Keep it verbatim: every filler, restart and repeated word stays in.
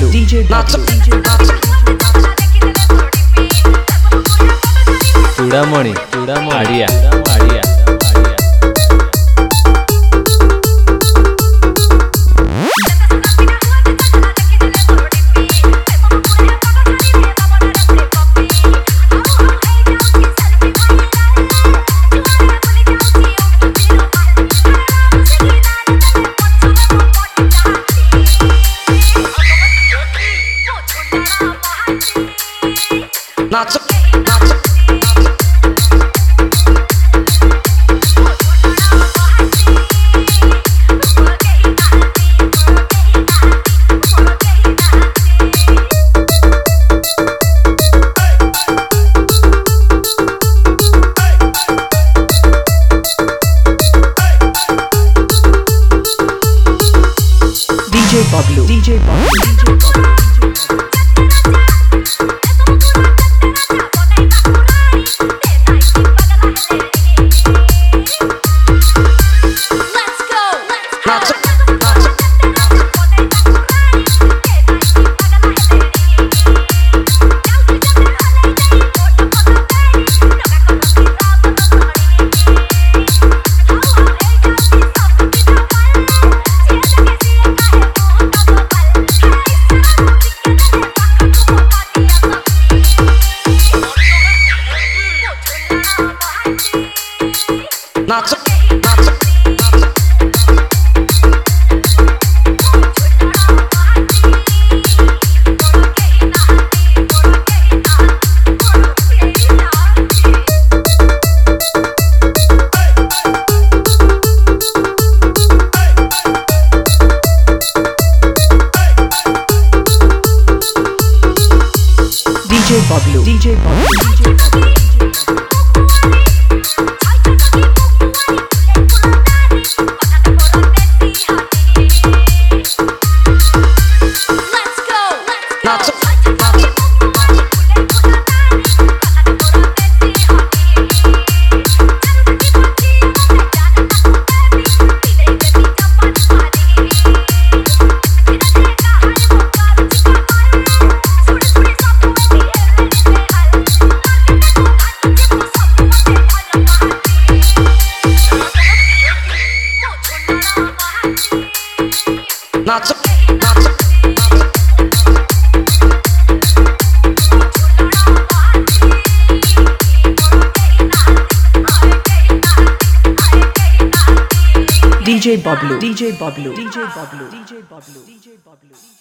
DJ Bablu चूड़ामणि चूड़ामणि आड़िया आड़िया नाच नाच DJ Bablu DJ Bablu DJ Bablu नाच नाच DJ Bablu DJ Bablu DJ Bablu नाच नाच नाच नाच DJ Bablu DJ Bablu DJ Bablu DJ Bablu DJ Bablu